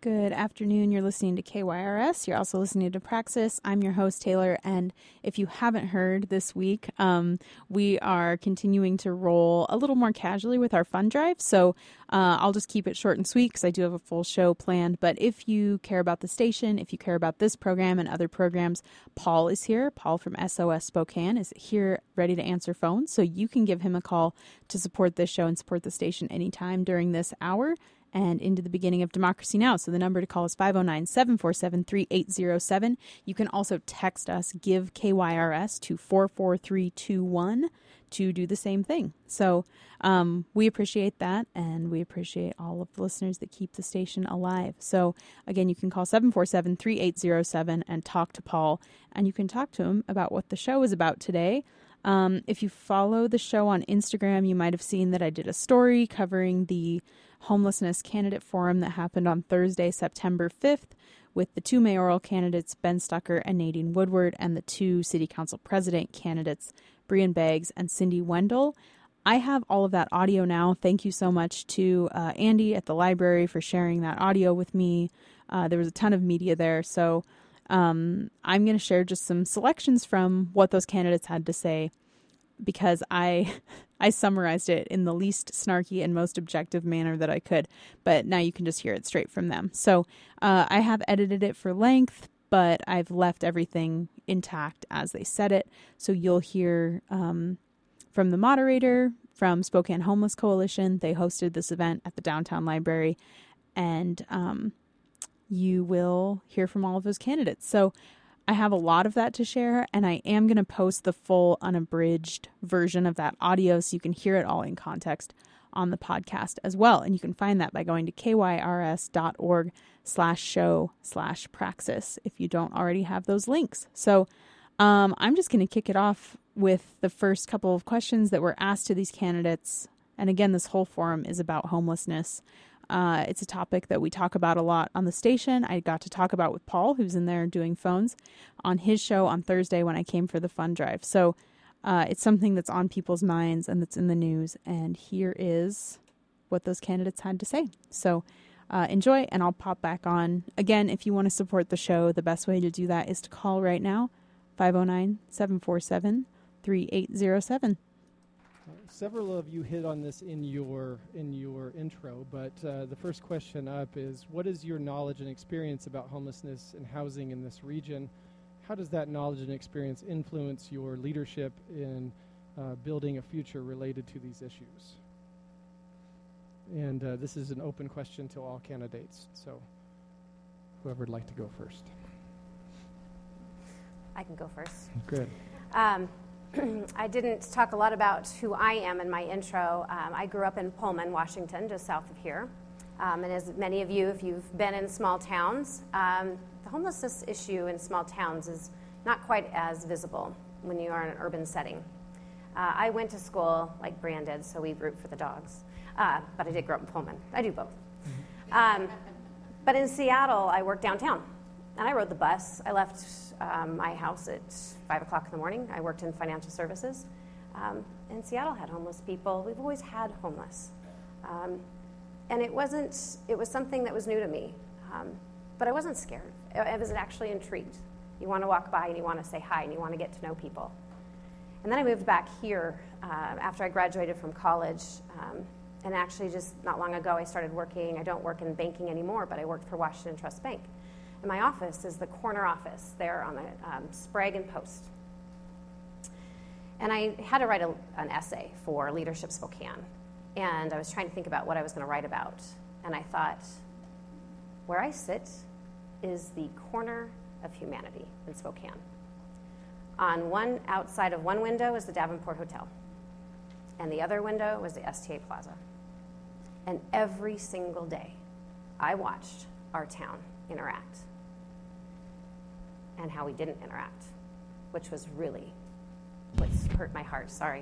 Good afternoon. You're listening to KYRS. You're also listening to Praxis. I'm your host, Taylor. And if you haven't heard this week, we are continuing to roll a little more casually with our fund drive. So I'll just keep it short and sweet because I do have a full show planned. But if you care about the station, if you care about this program and other programs, Paul is here. Paul from SOS Spokane is here ready to answer phones. So you can give him a call to support this show and support the station anytime during this hour and into the beginning of Democracy Now! So the number to call is 509-747-3807. You can also text us, give KYRS to 44321 to do the same thing. So we appreciate that, and we appreciate all of the listeners that keep the station alive. So again, you can call 747-3807 and talk to Paul, and you can talk to him about what the show is about today. If you follow the show on Instagram, you might have seen that I did a story covering the homelessness candidate forum that happened on Thursday, September 5th, with the two mayoral candidates, Ben Stucker and Nadine Woodward, and the two city council president candidates, Brian Beggs and Cindy Wendell. I have all of that audio now. Thank you so much to Andy at the library for sharing that audio with me. There was a ton of media there, so I'm going to share just some selections from what those candidates had to say, because I summarized it in the least snarky and most objective manner that I could, but now you can just hear it straight from them. So I have edited it for length, but I've left everything intact as they said it. So you'll hear from the moderator from Spokane Homeless Coalition. They hosted this event at the downtown library, and you will hear from all of those candidates. So I have a lot of that to share, and I am going to post the full unabridged version of that audio so you can hear it all in context on the podcast as well. And you can find that by going to kyrs.org/show/praxis if you don't already have those links. So I'm just going to kick it off with the first couple of questions that were asked to these candidates. And again, this whole forum is about homelessness. It's a topic that we talk about a lot on the station. I got to talk about with Paul, who's in there doing phones, on his show on Thursday when I came for the fund drive. So it's something that's on people's minds and that's in the news. And here is what those candidates had to say. So enjoy, and I'll pop back on. Again, if you want to support the show, the best way to do that is to call right now, 509-747-3807. Several of you hit on this in your intro, but the first question up is, what is your knowledge and experience about homelessness and housing in this region? How does that knowledge and experience influence your leadership in building a future related to these issues? And this is an open question to all candidates, so whoever would like to go first. I can go first. Good. I didn't talk a lot about who I am in my intro. I grew up in Pullman, Washington, just south of here. And as many of you, if you've been in small towns, the homelessness issue in small towns is not quite as visible when you are in an urban setting. I went to school like Brian did, so we root for the dogs. But I did grow up in Pullman. I do both. But in Seattle, I worked downtown. And I rode the bus. I left my house at 5 o'clock in the morning. I worked in financial services. And Seattle had homeless people. We've always had homeless. And it was something that was new to me. But I wasn't scared. I was actually intrigued. You want to walk by and you want to say hi and you want to get to know people. And then I moved back here after I graduated from college. And actually just not long ago I started working. I don't work in banking anymore, but I worked for Washington Trust Bank. And my office is the corner office there on the Sprague and Post. And I had to write an essay for Leadership Spokane. And I was trying to think about what I was going to write about. And I thought, where I sit is the corner of humanity in Spokane. On one outside of one window is the Davenport Hotel. And the other window was the STA Plaza. And every single day, I watched our town interact and how we didn't interact, which was really what hurt my heart, sorry.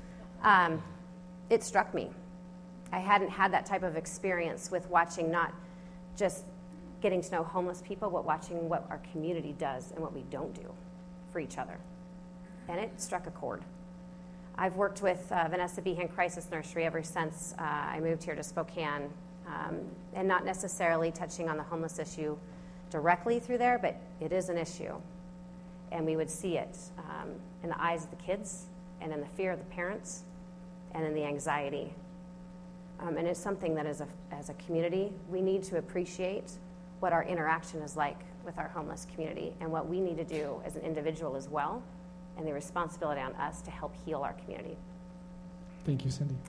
It struck me. I hadn't had that type of experience with watching, not just getting to know homeless people, but watching what our community does and what we don't do for each other. And it struck a chord. I've worked with Vanessa Behan Crisis Nursery ever since I moved here to Spokane and not necessarily touching on the homeless issue directly through there, but it is an issue. And we would see it in the eyes of the kids and in the fear of the parents and in the anxiety. And it's something that as a community, we need to appreciate what our interaction is like with our homeless community and what we need to do as an individual as well, and the responsibility on us to help heal our community. Thank you, Cindy.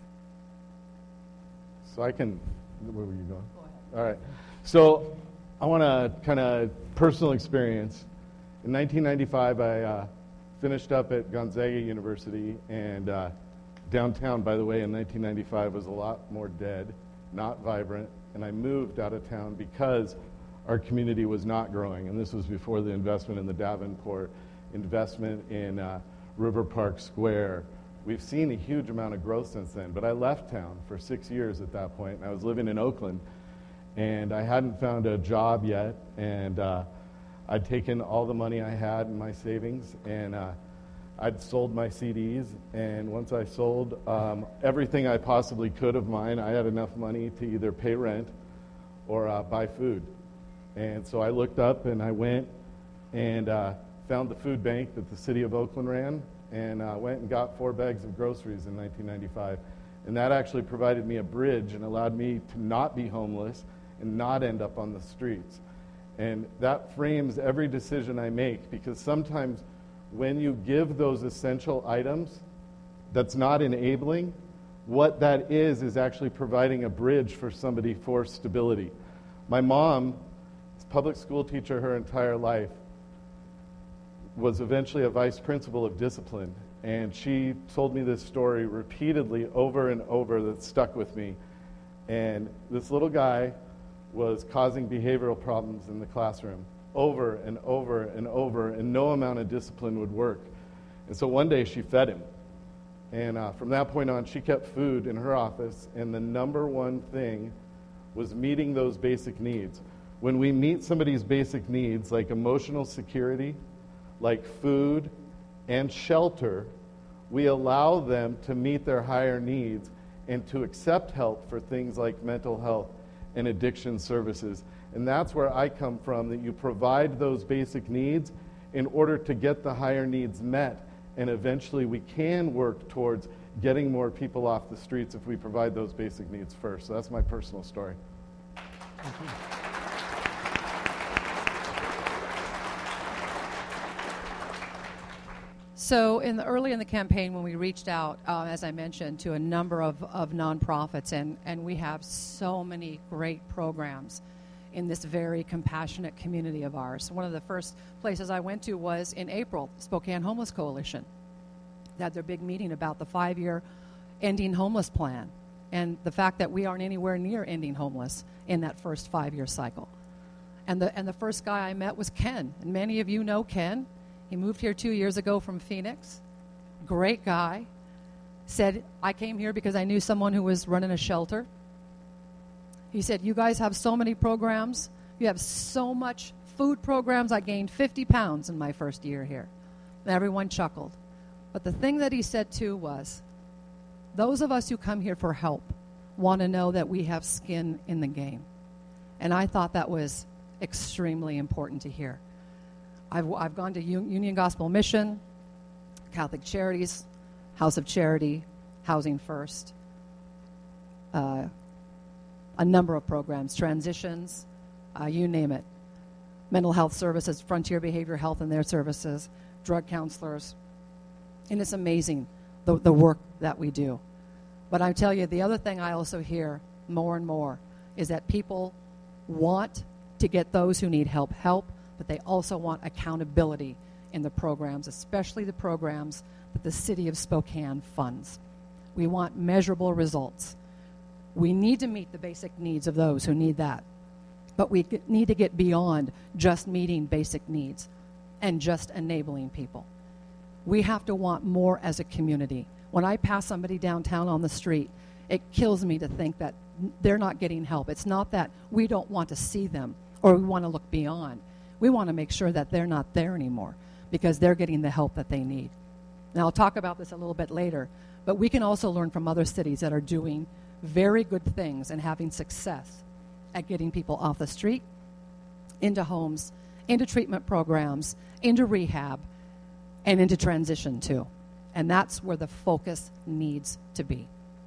So where were you going? Go ahead. All right. So I want to kind of personal experience. In 1995, I finished up at Gonzaga University, and downtown, by the way, in 1995 was a lot more dead, not vibrant, and I moved out of town because our community was not growing, and this was before the investment in the Davenport, investment in River Park Square. We've seen a huge amount of growth since then, but I left town for 6 years at that point, and I was living in Oakland, and I hadn't found a job yet, and I'd taken all the money I had in my savings, and I'd sold my CDs, and once I sold everything I possibly could of mine, I had enough money to either pay rent or buy food. And so I looked up and I went and found the food bank that the city of Oakland ran, and went and got 4 bags of groceries in 1995. And that actually provided me a bridge and allowed me to not be homeless and not end up on the streets. And that frames every decision I make, because sometimes when you give those essential items that's not enabling, what that is actually providing a bridge for somebody for stability. My mom, public school teacher her entire life, was eventually a vice principal of discipline, and she told me this story repeatedly over and over that stuck with me. And this little guy was causing behavioral problems in the classroom over and over and over, and no amount of discipline would work. And so one day she fed him. And from that point on, she kept food in her office, and the number one thing was meeting those basic needs. When we meet somebody's basic needs, like emotional security, like food and shelter, we allow them to meet their higher needs and to accept help for things like mental health and addiction services. And that's where I come from, that you provide those basic needs in order to get the higher needs met. And eventually we can work towards getting more people off the streets if we provide those basic needs first. So that's my personal story. Thank you. So early in the campaign, when we reached out, as I mentioned, to a number of nonprofits, and we have so many great programs in this very compassionate community of ours. One of the first places I went to was in April, Spokane Homeless Coalition. They had their big meeting about the 5-year ending homeless plan and the fact that we aren't anywhere near ending homeless in that first 5-year cycle. And the first guy I met was Ken, and many of you know Ken. He moved here 2 years ago from Phoenix. Great guy. Said, I came here because I knew someone who was running a shelter. He said, you guys have so many programs. You have so much food programs. I gained 50 pounds in my first year here. And everyone chuckled. But the thing that he said, too, was those of us who come here for help want to know that we have skin in the game. And I thought that was extremely important to hear. I've gone to Union Gospel Mission, Catholic Charities, House of Charity, Housing First, a number of programs, transitions, you name it. Mental health services, Frontier Behavior Health and their services, drug counselors. And it's amazing, the work that we do. But I tell you, the other thing I also hear more and more is that people want to get those who need help, but they also want accountability in the programs, especially the programs that the city of Spokane funds. We want measurable results. We need to meet the basic needs of those who need that, but we need to get beyond just meeting basic needs and just enabling people. We have to want more as a community. When I pass somebody downtown on the street, it kills me to think that they're not getting help. It's not that we don't want to see them or we want to look beyond. We want to make sure that they're not there anymore because they're getting the help that they need. Now, I'll talk about this a little bit later, but we can also learn from other cities that are doing very good things and having success at getting people off the street, into homes, into treatment programs, into rehab, and into transition too. And that's where the focus needs to be.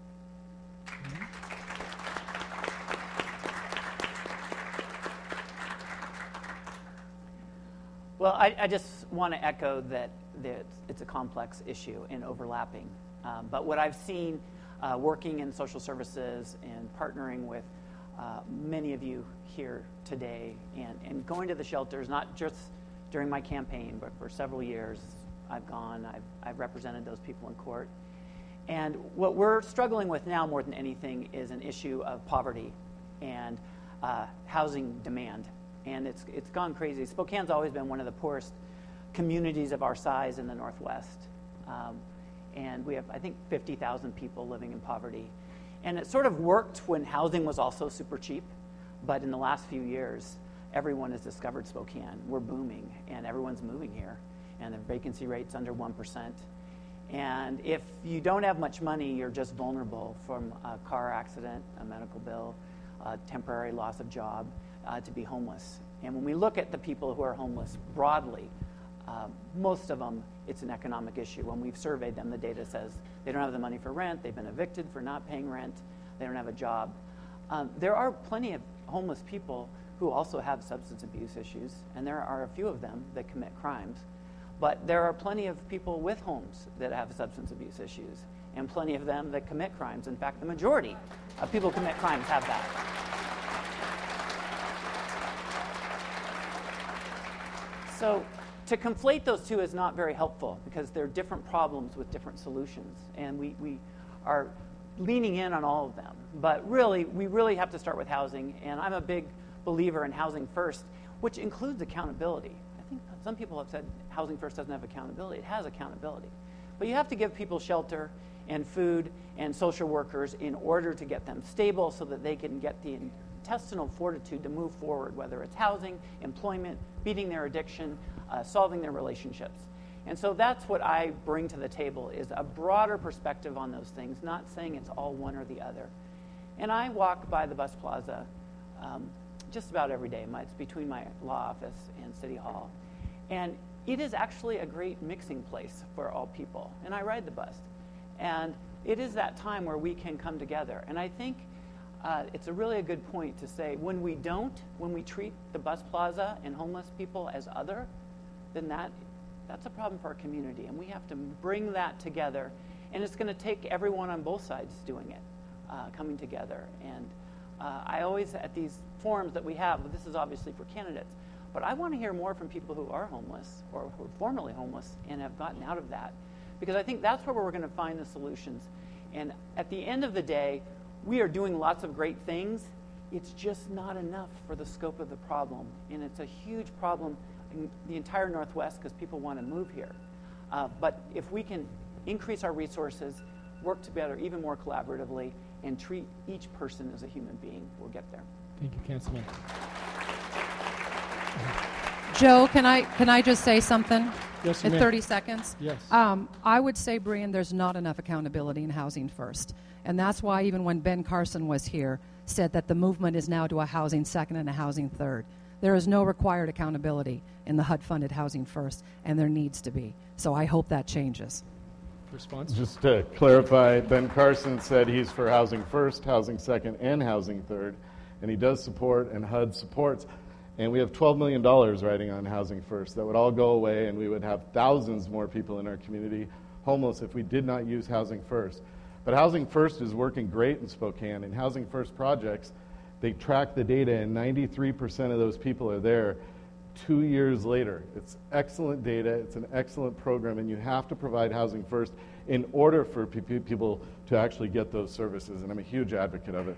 Well, I just want to echo that it's a complex issue and overlapping. But what I've seen working in social services and partnering with many of you here today and going to the shelters, not just during my campaign, but for several years, I've represented those people in court. And what we're struggling with now more than anything is an issue of poverty and housing demand. And it's gone crazy. Spokane's always been one of the poorest communities of our size in the Northwest. And we have, I think, 50,000 people living in poverty. And it sort of worked when housing was also super cheap. But in the last few years, everyone has discovered Spokane. We're booming, and everyone's moving here. And the vacancy rate's under 1%. And if you don't have much money, you're just vulnerable from a car accident, a medical bill, a temporary loss of job, to be homeless. And when we look at the people who are homeless broadly, most of them, it's an economic issue. When we've surveyed them, the data says they don't have the money for rent, they've been evicted for not paying rent, they don't have a job. There are plenty of homeless people who also have substance abuse issues, and there are a few of them that commit crimes. But there are plenty of people with homes that have substance abuse issues, and plenty of them that commit crimes. In fact, the majority of people who commit crimes have that. So to conflate those two is not very helpful because they're different problems with different solutions. And we are leaning in on all of them. But really, we really have to start with housing. And I'm a big believer in housing first, which includes accountability. I think some people have said housing first doesn't have accountability. It has accountability. But you have to give people shelter and food and social workers in order to get them stable so that they can get the intestinal fortitude to move forward, whether it's housing, employment, beating their addiction, solving their relationships. And so that's what I bring to the table, is a broader perspective on those things, not saying it's all one or the other. And I walk by the bus plaza just about every day. It's between my law office and City Hall. And it is actually a great mixing place for all people. And I ride the bus. And it is that time where we can come together. And I think it's really a good point to say when we treat the bus plaza and homeless people as other, then that's a problem for our community. And we have to bring that together. And it's going to take everyone on both sides doing it, coming together. And I always, at these forums that we have, this is obviously for candidates, but I want to hear more from people who are homeless or who are formerly homeless and have gotten out of that. Because I think that's where we're going to find the solutions. And at the end of the day, we are doing lots of great things. It's just not enough for the scope of the problem. And it's a huge problem in the entire Northwest because people want to move here. But if we can increase our resources, work together even more collaboratively, and treat each person as a human being, we'll get there. Thank you, Councilman. Joe, can I just say something? Yes, you in may. 30 seconds? Yes. I would say, Brian, there's not enough accountability in Housing First. And that's why even when Ben Carson was here, said that the movement is now to a Housing Second and a Housing Third. There is no required accountability in the HUD-funded Housing First, and there needs to be. So I hope that changes. Response? Just to clarify, Ben Carson said he's for Housing First, Housing Second, and Housing Third, and he does support, and HUD supports. And we have $12 million riding on Housing First. That would all go away, and we would have thousands more people in our community homeless if we did not use Housing First. But Housing First is working great in Spokane. And Housing First projects, they track the data, and 93% of those people are there 2 years later. It's excellent data. It's an excellent program, and you have to provide Housing First in order for people to actually get those services. And I'm a huge advocate of it.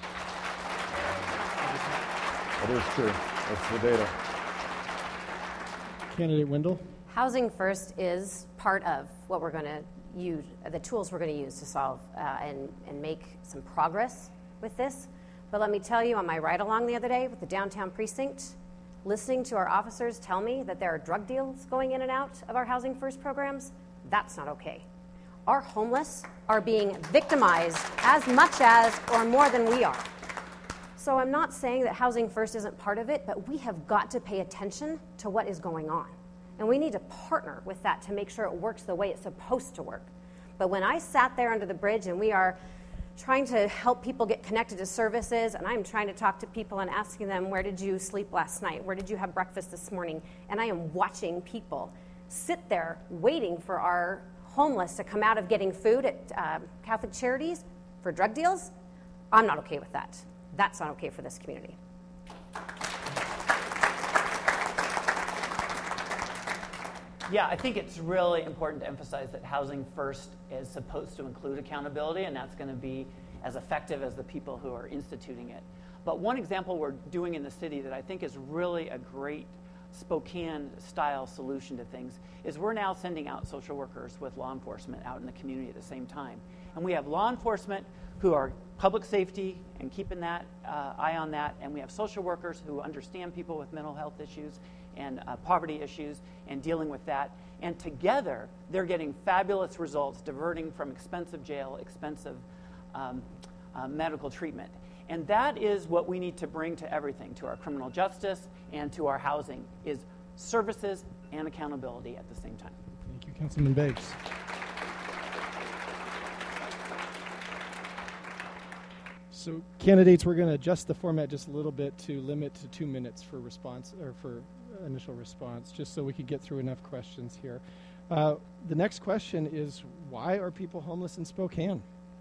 That is true. That's the data. Candidate Wendell? Housing First is part of what we're going to use, the tools we're going to use to solve and make some progress with this. But let me tell you, on my ride along the other day with the downtown precinct, listening to our officers tell me that there are drug deals going in and out of our Housing First programs, that's not okay. our homeless are being victimized as much as or more than we are. So I'm not saying that Housing First isn't part of it, but we have got to pay attention to what is going on. And we need to partner with that to make sure it works the way it's supposed to work. But when I sat there under the bridge and we are trying to help people get connected to services, and I'm trying to talk to people and asking them, where did you sleep last night? Where did you have breakfast this morning? And I am watching people sit there waiting for our homeless to come out of getting food at Catholic Charities for drug deals. I'm not okay with that. That's not okay for this community. Yeah, I think it's really important to emphasize that Housing First is supposed to include accountability, and that's going to be as effective as the people who are instituting it. But one example we're doing in the city that I think is really a great Spokane-style solution to things is we're now sending out social workers with law enforcement out in the community at the same time. And we have law enforcement who are public safety and keeping that eye on that, and we have social workers who understand people with mental health issues and poverty issues and dealing with that. And together, they're getting fabulous results, diverting from expensive jail, expensive medical treatment. And that is what we need to bring to everything, to our criminal justice and to our housing, is services and accountability at the same time. Thank you, Councilman Beggs. So candidates, we're going to adjust the format just a little bit to limit to 2 minutes for response, or for initial response, just so we could get through enough questions here. The next question is, why are people homeless in Spokane?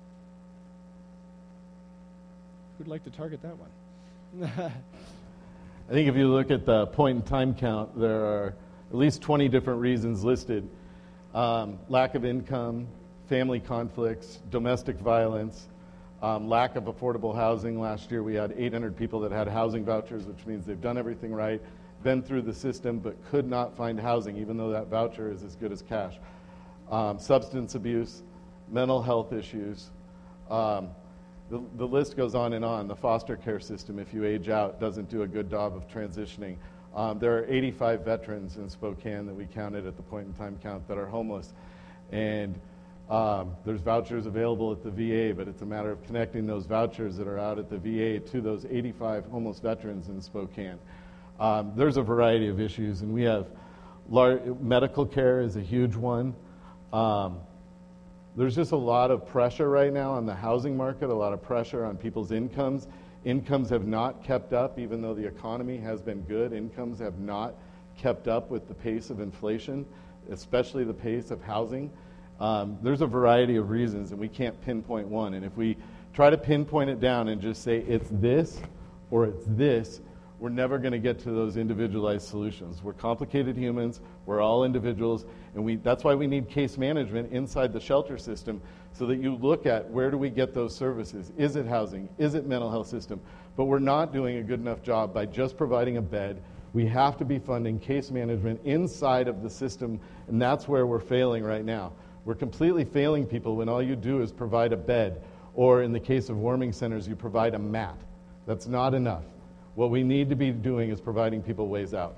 Who'd like to target that one? I think if you look at the point in time count, there are at least 20 different reasons listed. Lack of income, family conflicts, domestic violence, lack of affordable housing. Last year we had 800 people that had housing vouchers, which means they've done everything right, been through the system, but could not find housing, even though that voucher is as good as cash. Substance abuse, mental health issues. The list goes on and on. The foster care system, if you age out, doesn't do a good job of transitioning. There are 85 veterans in Spokane that we counted at the point in time count that are homeless. And there's vouchers available at the VA, but it's a matter of connecting those vouchers that are out at the VA to those 85 homeless veterans in Spokane. There's a variety of issues, and we have medical care is a huge one. There's just a lot of pressure right now on the housing market, a lot of pressure on people's incomes. Incomes have not kept up, even though the economy has been good. Incomes have not kept up with the pace of inflation, especially the pace of housing. There's a variety of reasons, and we can't pinpoint one. And if we try to pinpoint it down and just say it's this or it's this, we're never going to get to those individualized solutions. We're complicated humans. We're all individuals. And that's why we need case management inside the shelter system, so that you look at where do we get those services. Is it housing? Is it mental health system? But we're not doing a good enough job by just providing a bed. We have to be funding case management inside of the system, and that's where we're failing right now. We're completely failing people when all you do is provide a bed, or in the case of warming centers, you provide a mat. That's not enough. What we need to be doing is providing people ways out.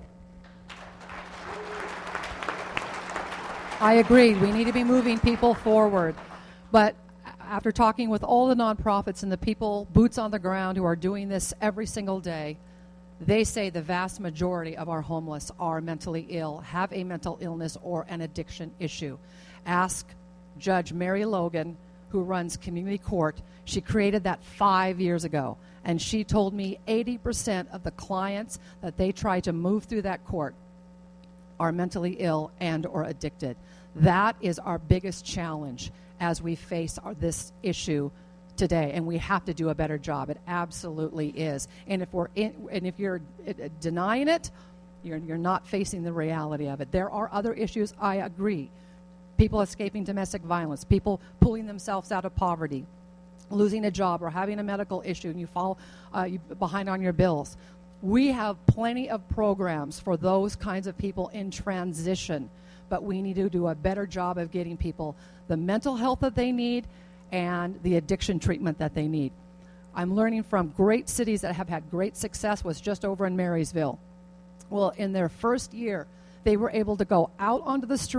I agree. We need to be moving people forward. But after talking with all the nonprofits and the people, boots on the ground, who are doing this every single day, they say the vast majority of our homeless are mentally ill, have a mental illness or an addiction issue. Ask Judge Mary Logan, who runs community court. She created that 5 years ago, and she told me 80% of the clients that they try to move through that court are mentally ill and or addicted. That is our biggest challenge as we face this issue today, and we have to do a better job. It absolutely is. And if you're denying it, you're not facing the reality of it. There are other issues, I agree. People escaping domestic violence, people pulling themselves out of poverty, losing a job or having a medical issue and you fall behind on your bills. We have plenty of programs for those kinds of people in transition, but we need to do a better job of getting people the mental health that they need and the addiction treatment that they need. I'm learning from great cities that have had great success. Was just over in Marysville. Well, in their first year, they were able to go out onto the street,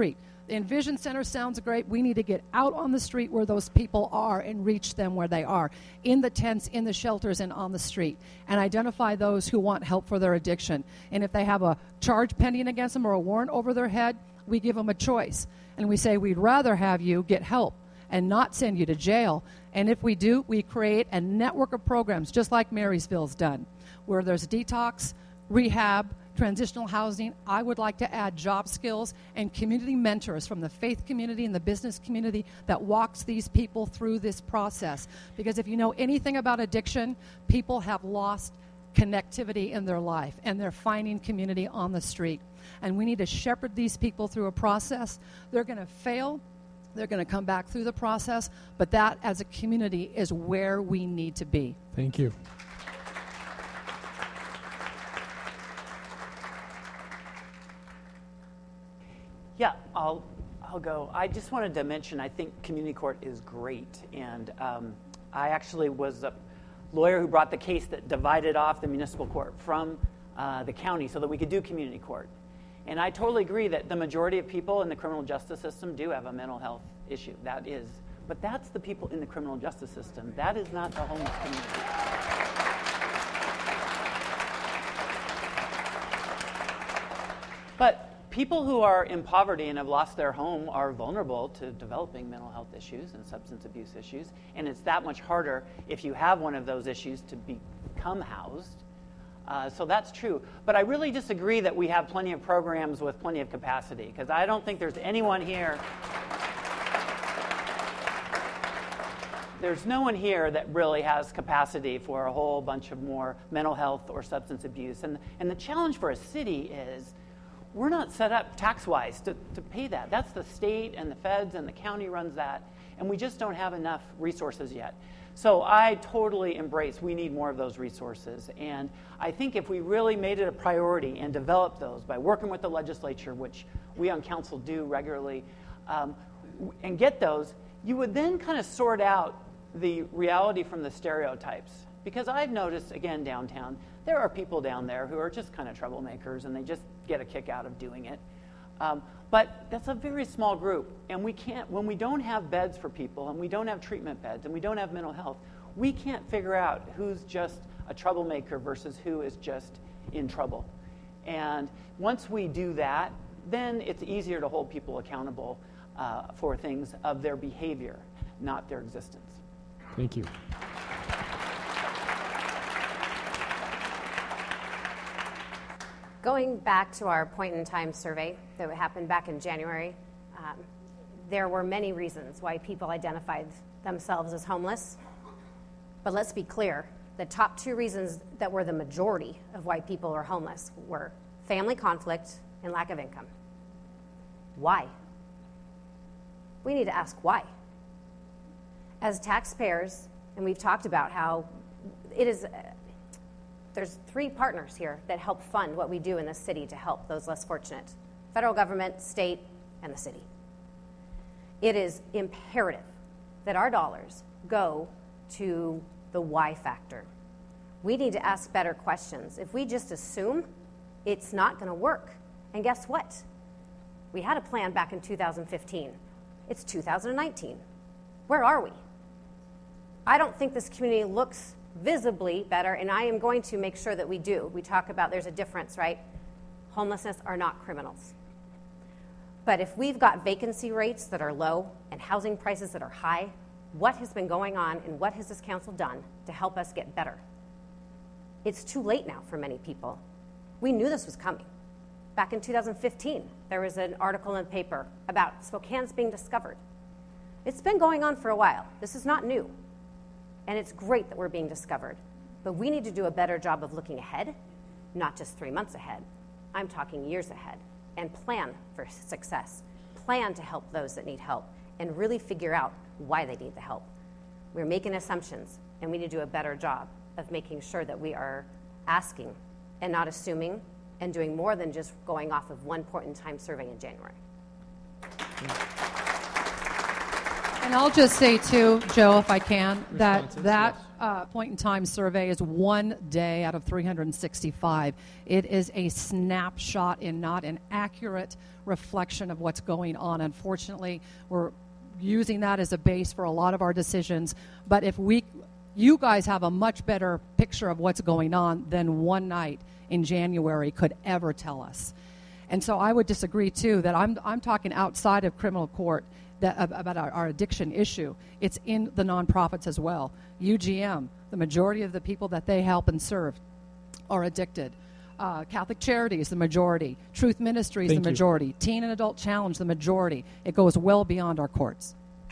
The Envision Center sounds great. We need to get out on the street where those people are and reach them where they are, in the tents, in the shelters, and on the street, and identify those who want help for their addiction. And if they have a charge pending against them or a warrant over their head, we give them a choice. And we say, we'd rather have you get help and not send you to jail. And if we do, we create a network of programs, just like Marysville's done, where there's detox, rehab, transitional housing. I would like to add job skills and community mentors from the faith community and the business community that walks these people through this process. Because if you know anything about addiction, people have lost connectivity in their life, and they're finding community on the street. And we need to shepherd these people through a process. They're going to fail. They're going to come back through the process. But that, as a community, is where we need to be. Thank you. Yeah, I'll go. I just wanted to mention, I think community court is great. And I actually was a lawyer who brought the case that divided off the municipal court from the county so that we could do community court. And I totally agree that the majority of people in the criminal justice system do have a mental health issue. That is. But that's the people in the criminal justice system. That is not the homeless community. But people who are in poverty and have lost their home are vulnerable to developing mental health issues and substance abuse issues. And it's that much harder if you have one of those issues to become housed. So that's true. But I really disagree that we have plenty of programs with plenty of capacity, because I don't think there's anyone here. There's no one here that really has capacity for a whole bunch of more mental health or substance abuse. And the challenge for a city is we're not set up tax-wise to pay that. That's the state and the feds and the county runs that, and we just don't have enough resources yet. So I totally embrace we need more of those resources. And I think if we really made it a priority and developed those by working with the legislature, which we on council do regularly, and get those, you would then kind of sort out the reality from the stereotypes. Because I've noticed, again, downtown, there are people down there who are just kind of troublemakers and they just get a kick out of doing it. But that's a very small group, and we can't, when we don't have beds for people and we don't have treatment beds and we don't have mental health, we can't figure out who's just a troublemaker versus who is just in trouble. And once we do that, then it's easier to hold people accountable for things of their behavior, not their existence. Thank you. Going back to our point-in-time survey that happened back in January, there were many reasons why people identified themselves as homeless. But let's be clear, the top two reasons that were the majority of why people are homeless were family conflict and lack of income. Why? We need to ask why. As taxpayers, and we've talked about how it is... There's three partners here that help fund what we do in this city to help those less fortunate: federal government, state, and the city. It is imperative that our dollars go to the why factor. We need to ask better questions. If we just assume, it's not going to work. And guess what? We had a plan back in 2015. It's 2019. Where are we? I don't think this community looks visibly better, and I am going to make sure that we do. We talk about there's a difference, right? Homelessness are not criminals. But if we've got vacancy rates that are low and housing prices that are high, what has been going on and what has this council done to help us get better? It's too late now for many people. We knew this was coming. Back in 2015, there was an article in the paper about Spokane's being discovered. It's been going on for a while. This is not new. And it's great that we're being discovered. But we need to do a better job of looking ahead, not just 3 months ahead. I'm talking years ahead. And plan for success. Plan to help those that need help. And really figure out why they need the help. We're making assumptions, and we need to do a better job of making sure that we are asking and not assuming and doing more than just going off of one point-in-time survey in January. And I'll just say, too, Joe, if I can, that Responses, point in time survey is 1 day out of 365. It is a snapshot and not an accurate reflection of what's going on. Unfortunately, we're using that as a base for a lot of our decisions. But if you guys have a much better picture of what's going on than one night in January could ever tell us. And so I would disagree, too, that I'm talking outside of criminal court about our addiction issue. It's in the nonprofits as well. UGM, the majority of the people that they help and serve are addicted. Catholic Charities, the majority. Truth Ministries, the majority. Teen and Adult Challenge, the majority. It goes well beyond our courts.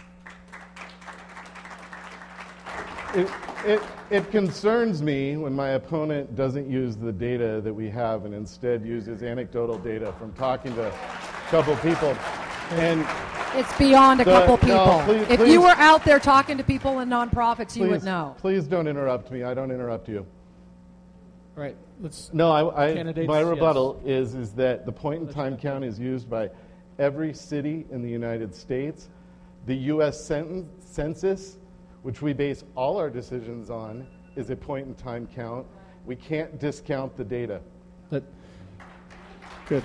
It concerns me when my opponent doesn't use the data that we have and instead uses anecdotal data from talking to a couple people. And it's beyond a couple people. No, if you were out there talking to people in nonprofits, you would know. Please don't interrupt me. I don't interrupt you. All right, let's. No, my rebuttal is that the point-in-time count is used by every city in the United States. The U.S. Census, which we base all our decisions on, is a point-in-time count. We can't discount the data. Good.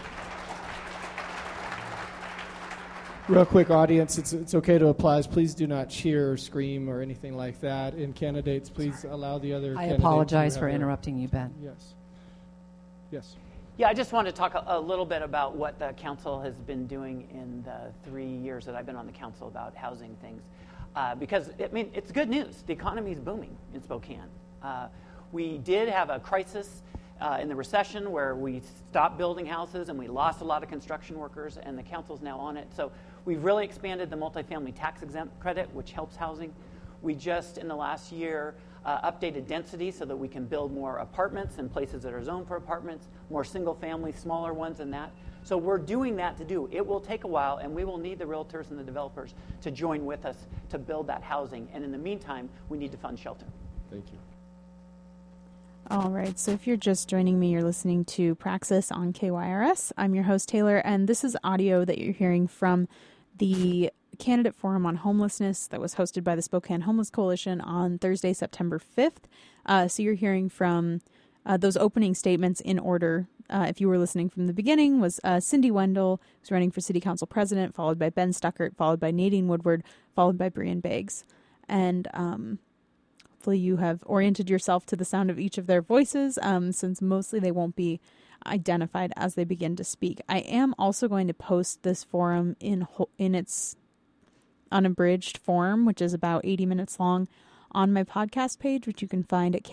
Real quick, audience, it's okay to applause. Please do not cheer or scream or anything like that. And candidates, please allow the other I candidates apologize for interrupting you, Ben. Yes. Yes. Yeah, I just want to talk a little bit about what the council has been doing in the 3 years that I've been on the council about housing things. Because, it's good news. The economy is booming in Spokane. We did have a crisis in the recession where we stopped building houses and we lost a lot of construction workers, and the council's now on it. So we've really expanded the multifamily tax exempt credit, which helps housing. We just, in the last year, updated density so that we can build more apartments in places that are zoned for apartments, more single family, smaller ones than that. So we're doing that to do. It will take a while, and we will need the realtors and the developers to join with us to build that housing. And in the meantime, we need to fund shelter. Thank you. All right, so if you're just joining me, you're listening to Praxis on KYRS. I'm your host, Taylor, and this is audio that you're hearing from the Candidate Forum on Homelessness that was hosted by the Spokane Homeless Coalition on Thursday, September 5th. So you're hearing from those opening statements in order. If you were listening from the beginning, was Cindy Wendell, who's running for City Council President, followed by Ben Stuckert, followed by Nadine Woodward, followed by Brian Beggs. And hopefully you have oriented yourself to the sound of each of their voices, since mostly they won't be identified as they begin to speak. I am also going to post this forum in its unabridged form, which is about 80 minutes long, on my podcast page, which you can find at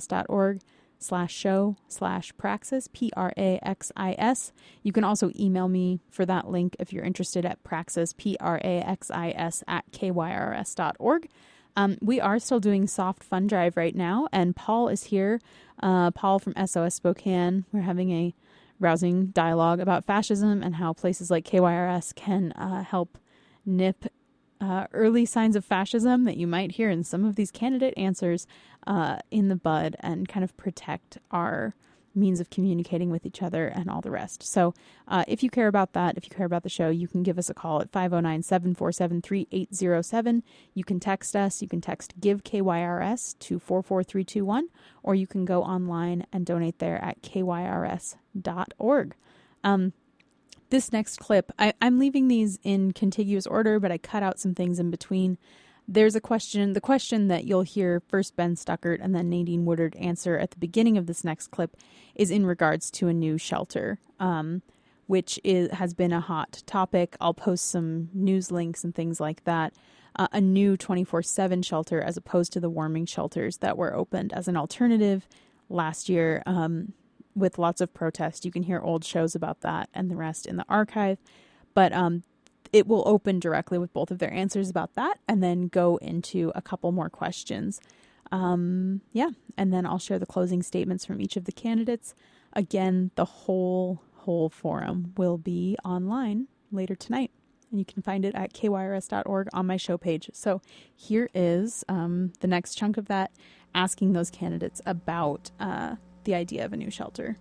kyrs.org/show/praxis, Praxis. You can also email me for that link if you're interested at praxis, Praxis @kyrs.org. We are still doing Soft Fund Drive right now, and Paul is here. Paul from SOS Spokane. We're having a rousing dialogue about fascism and how places like KYRS can help nip early signs of fascism that you might hear in some of these candidate answers in the bud, and kind of protect our means of communicating with each other and all the rest. So if you care about that, if you care about the show, you can give us a call at 509-747-3807. You can text us. You can text GIVE KYRS to 44321, or you can go online and donate there at kyrs.org. This next clip, I'm leaving these in contiguous order, but I cut out some things in between. There's a question, the question that you'll hear first Ben Stuckert and then Nadine Woodard answer at the beginning of this next clip is in regards to a new shelter, which has been a hot topic. I'll post some news links and things like that. A new 24/7 shelter as opposed to the warming shelters that were opened as an alternative last year, with lots of protest. You can hear old shows about that and the rest in the archive. But it will open directly with both of their answers about that, and then go into a couple more questions. And then I'll share the closing statements from each of the candidates. Again, the whole forum will be online later tonight, and you can find it at kyrs.org on my show page. So here is the next chunk of that, asking those candidates about the idea of a new shelter.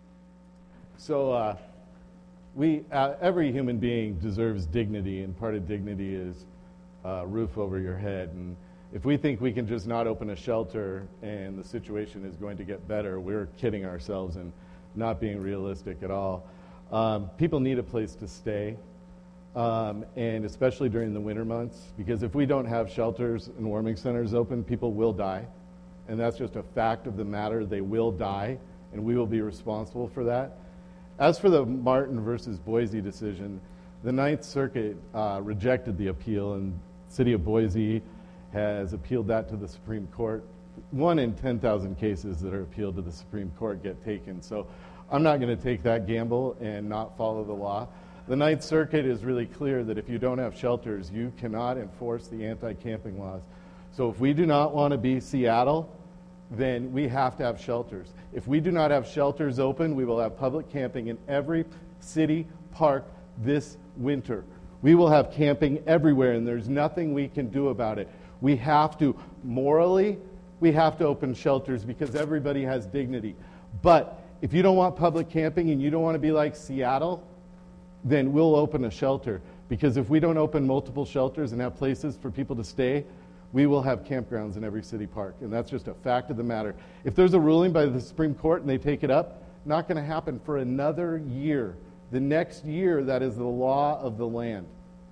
So every human being deserves dignity, and part of dignity is roof over your head. And if we think we can just not open a shelter and the situation is going to get better, we're kidding ourselves and not being realistic at all. People need a place to stay, and especially during the winter months, because if we don't have shelters and warming centers open, people will die. And that's just a fact of the matter. They will die, and we will be responsible for that. As for the Martin versus Boise decision, the Ninth Circuit rejected the appeal, and the city of Boise has appealed that to the Supreme Court. 1 in 10,000 cases that are appealed to the Supreme Court get taken. So I'm not going to take that gamble and not follow the law. The Ninth Circuit is really clear that if you don't have shelters, you cannot enforce the anti-camping laws. So if we do not want to be Seattle, then we have to have shelters. If we do not have shelters open, we will have public camping in every city park this winter. We will have camping everywhere, and there's nothing we can do about it. We have to, morally, we have to open shelters because everybody has dignity. But if you don't want public camping and you don't want to be like Seattle, then we'll open a shelter. Because if we don't open multiple shelters and have places for people to stay, we will have campgrounds in every city park. And that's just a fact of the matter. If there's a ruling by the Supreme Court and they take it up, not going to happen for another year. The next year, that is the law of the land.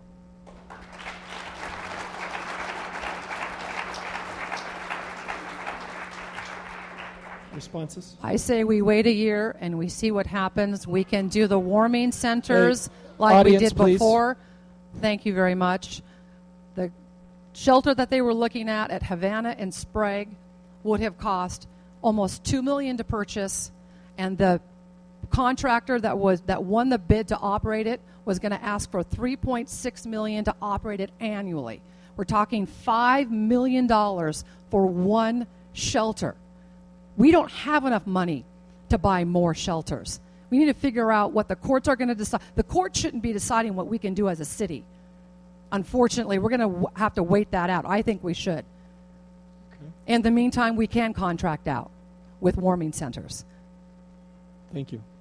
Responses? I say we wait a year and we see what happens. We can do the warming centers like audience, we did please. before. Thank you very much. The shelter that they were looking at Havana and Sprague would have cost almost $2 million to purchase, and the contractor that won the bid to operate it was going to ask for $3.6 million to operate it annually. We're talking $5 million for one shelter. We don't have enough money to buy more shelters. We need to figure out what the courts are going to decide. The court shouldn't be deciding what we can do as a city. Unfortunately, we're going to have to wait that out. I think we should. Okay. In the meantime, we can contract out with warming centers. Thank you.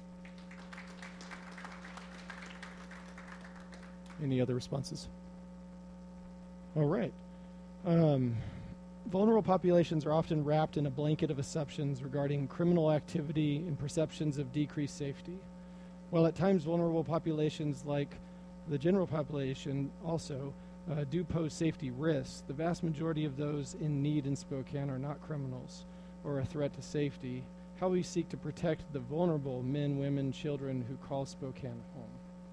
Any other responses? All right. Vulnerable populations are often wrapped in a blanket of assumptions regarding criminal activity and perceptions of decreased safety. While at times vulnerable populations like the general population also do pose safety risks, the vast majority of those in need in Spokane are not criminals or a threat to safety. How we seek to protect the vulnerable men, women, children who call Spokane home.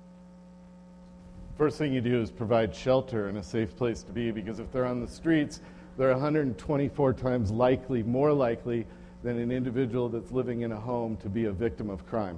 First thing you do is provide shelter and a safe place to be, because if they're on the streets, they're 124 times more likely than an individual that's living in a home to be a victim of crime.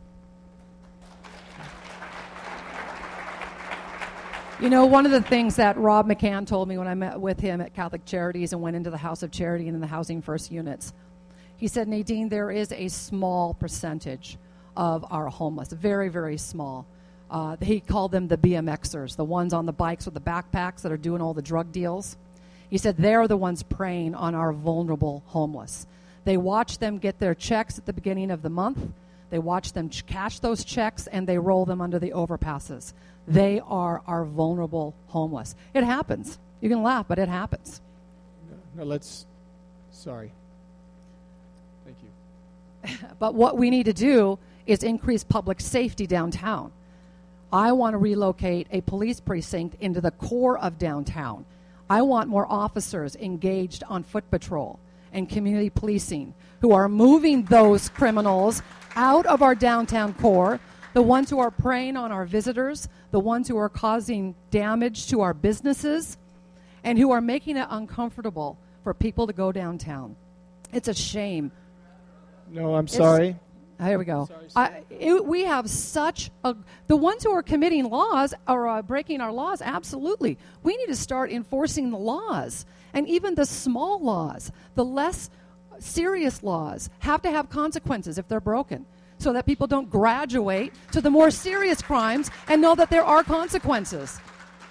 You know, one of the things that Rob McCann told me when I met with him at Catholic Charities and went into the House of Charity and in the Housing First units, he said, Nadine, there is a small percentage of our homeless, very, very small. He called them the BMXers, the ones on the bikes with the backpacks that are doing all the drug deals. He said they're the ones preying on our vulnerable homeless. They watch them get their checks at the beginning of the month. They watch them cash those checks, and they roll them under the overpasses. They are our vulnerable homeless. It happens. You can laugh, but it happens. No, sorry. Thank you. But what we need to do is increase public safety downtown. I want to relocate a police precinct into the core of downtown. I want more officers engaged on foot patrol and community policing who are moving those criminals out of our downtown core, the ones who are preying on our visitors, the ones who are causing damage to our businesses, and who are making it uncomfortable for people to go downtown. It's a shame. No, I'm sorry. Here we go. Sorry. We have the ones who are committing laws or breaking our laws, absolutely. We need to start enforcing the laws. And even the small laws, the less serious laws, have to have consequences if they're broken, so that people don't graduate to the more serious crimes and know that there are consequences.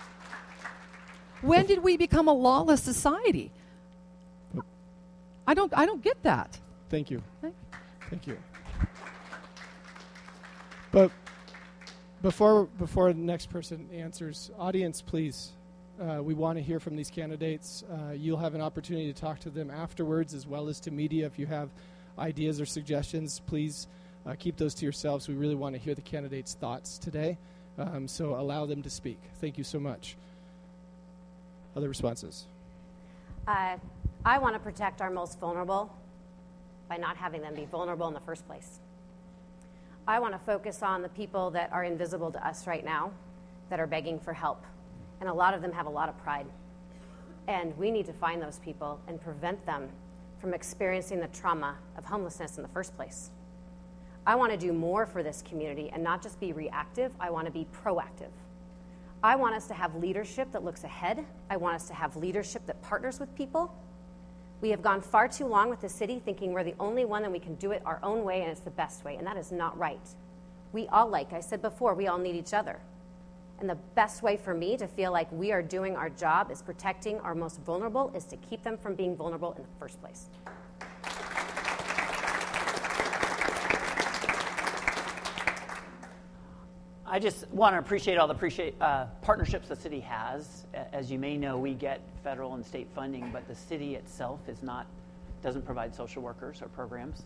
When did we become a lawless society? I don't get that. Thank you. Thank you. But before the next person answers, audience, please, We want to hear from these candidates. You'll have an opportunity to talk to them afterwards, as well as to media. If you have ideas or suggestions, please keep those to yourselves. We really want to hear the candidates' thoughts today, so allow them to speak. Thank you so much. Other responses? I want to protect our most vulnerable by not having them be vulnerable in the first place. I want to focus on the people that are invisible to us right now, that are begging for help. And a lot of them have a lot of pride. And we need to find those people and prevent them from experiencing the trauma of homelessness in the first place. I want to do more for this community and not just be reactive. I want to be proactive. I want us to have leadership that looks ahead. I want us to have leadership that partners with people. We have gone far too long with the city thinking we're the only one and we can do it our own way and it's the best way, and that is not right. We all, like I said before, we all need each other. And the best way for me to feel like we are doing our job is protecting our most vulnerable is to keep them from being vulnerable in the first place. I just want to appreciate all the partnerships the city has. As you may know, we get federal and state funding, but the city itself doesn't provide social workers or programs.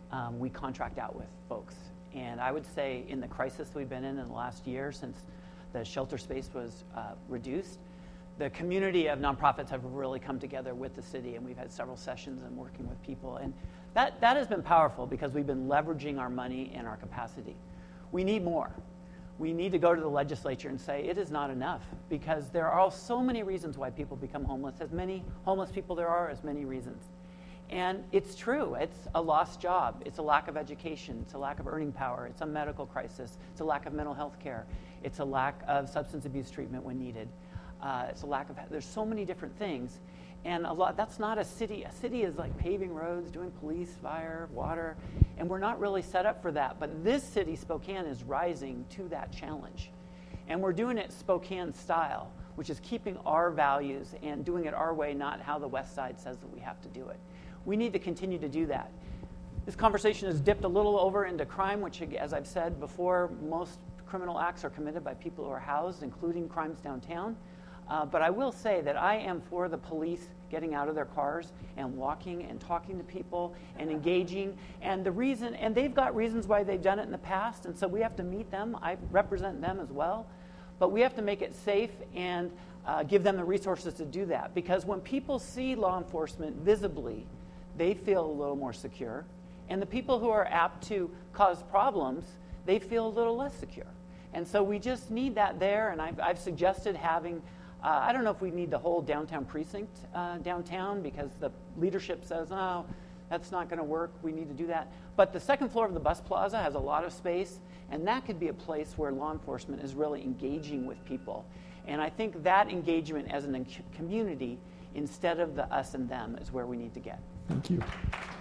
We contract out with folks. And I would say in the crisis we've been in the last year since the shelter space was reduced, the community of nonprofits have really come together with the city, and we've had several sessions and working with people. And that has been powerful because we've been leveraging our money and our capacity. We need more. We need to go to the legislature and say it is not enough, because there are so many reasons why people become homeless. As many homeless people there are, as many reasons. And it's true. It's a lost job. It's a lack of education. It's a lack of earning power. It's a medical crisis. It's a lack of mental health care. It's a lack of substance abuse treatment when needed. It's a lack of, there's so many different things. And that's not a city. A city is like paving roads, doing police, fire, water, and we're not really set up for that. But this city, Spokane, is rising to that challenge. And we're doing it Spokane style, which is keeping our values and doing it our way, not how the West Side says that we have to do it. We need to continue to do that. This conversation has dipped a little over into crime, which, as I've said before, most criminal acts are committed by people who are housed, including crimes downtown. But I will say that I am for the police getting out of their cars and walking and talking to people and engaging. And they've got reasons why they've done it in the past, and so we have to meet them. I represent them as well. But we have to make it safe and give them the resources to do that. Because when people see law enforcement visibly, they feel a little more secure. And the people who are apt to cause problems, they feel a little less secure. And so we just need that there, and I've suggested having I don't know if we need the whole downtown precinct downtown, because the leadership says, oh, that's not going to work. We need to do that. But the second floor of the bus plaza has a lot of space, and that could be a place where law enforcement is really engaging with people. And I think that engagement as a community, instead of the us and them, is where we need to get. Thank you.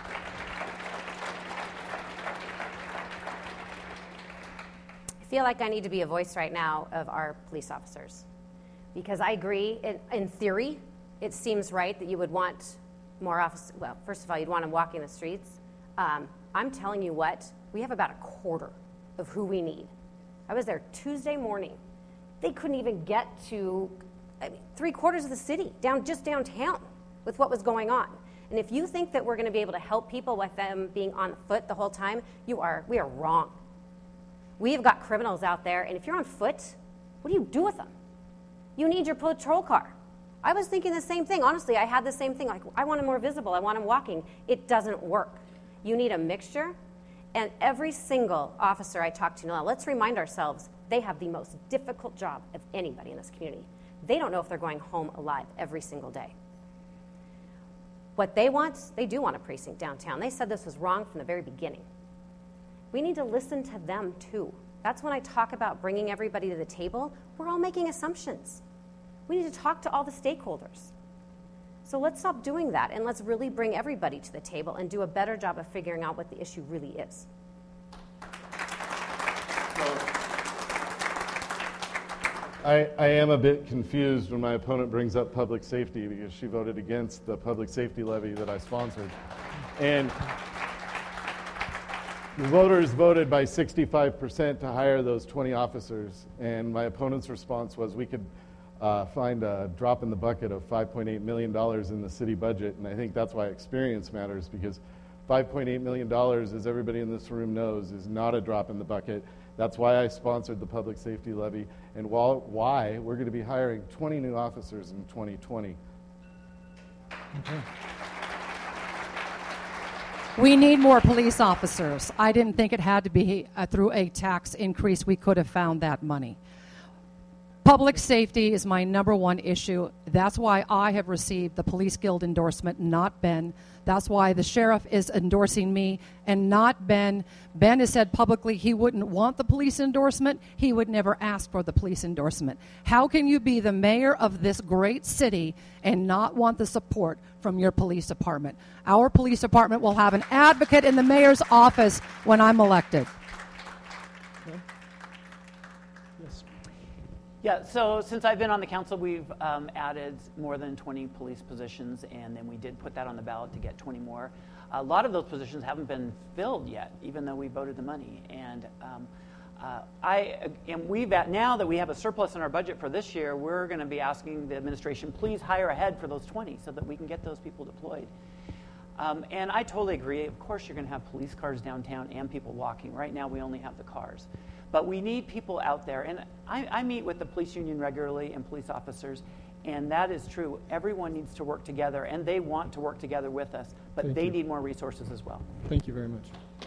I feel like I need to be a voice right now of our police officers. Because I agree, in theory, it seems right that you would want more officers. Well, first of all, you'd want them walking the streets. I'm telling you what, we have about a quarter of who we need. I was there Tuesday morning. They couldn't even get to 3/4 of the city, just downtown, with what was going on. And if you think that we're going to be able to help people with them being on foot the whole time, we are wrong. We have got criminals out there, and if you're on foot, what do you do with them? You need your patrol car. I was thinking the same thing. Honestly, I had the same thing. Like, I want them more visible. I want them walking. It doesn't work. You need a mixture. And every single officer I talk to now, let's remind ourselves, they have the most difficult job of anybody in this community. They don't know if they're going home alive every single day. What they want, they do want a precinct downtown. They said this was wrong from the very beginning. We need to listen to them too. That's when I talk about bringing everybody to the table. We're all making assumptions. We need to talk to all the stakeholders. So let's stop doing that, and let's really bring everybody to the table and do a better job of figuring out what the issue really is. I am a bit confused when my opponent brings up public safety, because she voted against the public safety levy that I sponsored. And the voters voted by 65% to hire those 20 officers, and my opponent's response was we could find a drop in the bucket of $5.8 million in the city budget. And I think that's why experience matters, because $5.8 million, as everybody in this room knows, is not a drop in the bucket. That's why I sponsored the public safety levy, and why we're going to be hiring 20 new officers in 2020. Okay. We need more police officers. I didn't think it had to be through a tax increase. We could have found that money. Public safety is my number one issue. That's why I have received the Police Guild endorsement, not Ben. That's why the sheriff is endorsing me and not Ben. Ben has said publicly he wouldn't want the police endorsement. He would never ask for the police endorsement. How can you be the mayor of this great city and not want the support from your police department? Our police department will have an advocate in the mayor's office when I'm elected. Okay. Yes. Yeah, so since I've been on the council, we've added more than 20 police positions, and then we did put that on the ballot to get 20 more. A lot of those positions haven't been filled yet, even though we voted the money. And now that we have a surplus in our budget for this year, we're going to be asking the administration, please hire ahead for those 20 so that we can get those people deployed. And I totally agree. Of course, you're going to have police cars downtown and people walking. Right now, we only have the cars. But we need people out there. And I meet with the police union regularly and police officers, and that is true. Everyone needs to work together, and they want to work together with us, but they need more resources as well. Thank you very much.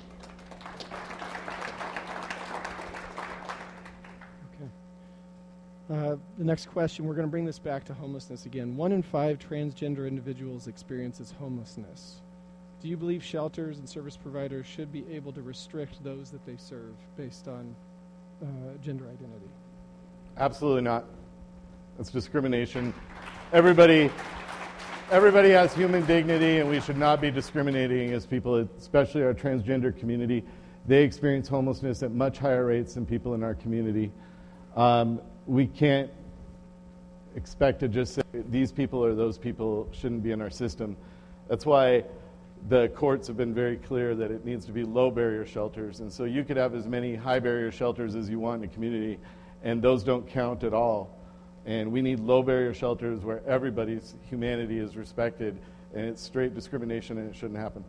Okay. The next question, we're going to bring this back to homelessness again. 1 in 5 transgender individuals experiences homelessness. Do you believe shelters and service providers should be able to restrict those that they serve based on gender identity? Absolutely not. That's discrimination. Everybody has human dignity, and we should not be discriminating against people, especially our transgender community. They experience homelessness at much higher rates than people in our community. We can't expect to just say these people or those people shouldn't be in our system. That's why the courts have been very clear that it needs to be low barrier shelters. And so you could have as many high barrier shelters as you want in a community, and those don't count at all. And we need low barrier shelters where everybody's humanity is respected, and it's straight discrimination, and it shouldn't happen.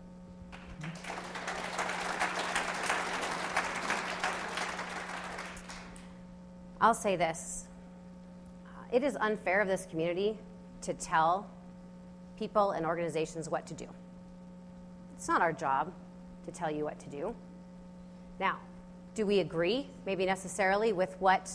I'll say this. It is unfair of this community to tell people and organizations what to do. It's not our job to tell you what to do. Now, do we agree, maybe necessarily, with what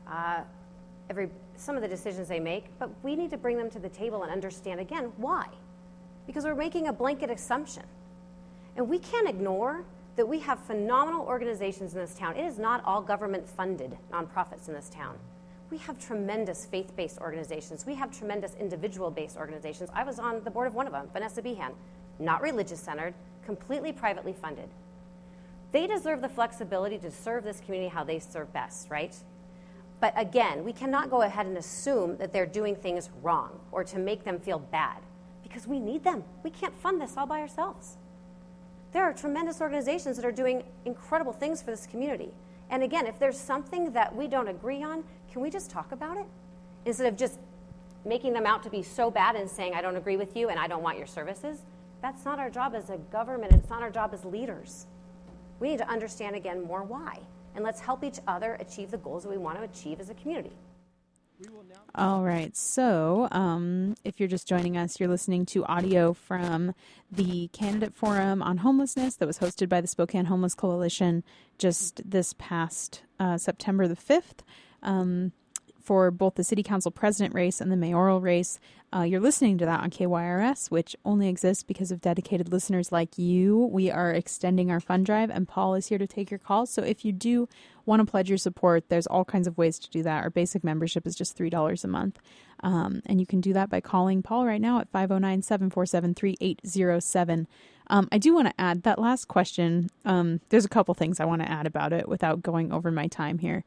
some of the decisions they make? But we need to bring them to the table and understand, again, why? Because we're making a blanket assumption. And we can't ignore that we have phenomenal organizations in this town. It is not all government-funded nonprofits in this town. We have tremendous faith-based organizations. We have tremendous individual-based organizations. I was on the board of one of them, Vanessa Behan. Not religious-centered, completely privately funded. They deserve the flexibility to serve this community how they serve best, right? But again, we cannot go ahead and assume that they're doing things wrong or to make them feel bad, because we need them. We can't fund this all by ourselves. There are tremendous organizations that are doing incredible things for this community. And again, if there's something that we don't agree on, can we just talk about it? Instead of just making them out to be so bad and saying, I don't agree with you and I don't want your services. That's not our job as a government. It's not our job as leaders. We need to understand, again, more why. And let's help each other achieve the goals that we want to achieve as a community. All right. So if you're just joining us, you're listening to audio from the Candidate Forum on Homelessness that was hosted by the Spokane Homeless Coalition just this past September the 5th. For both the city council president race and the mayoral race. You're listening to that on KYRS, which only exists because of dedicated listeners like you. We are extending our fund drive, and Paul is here to take your calls. So if you do want to pledge your support, there's all kinds of ways to do that. Our basic membership is just $3 a month. And you can do that by calling Paul right now at 509-747-3807. I do want to add that last question. There's a couple things I want to add about it without going over my time here.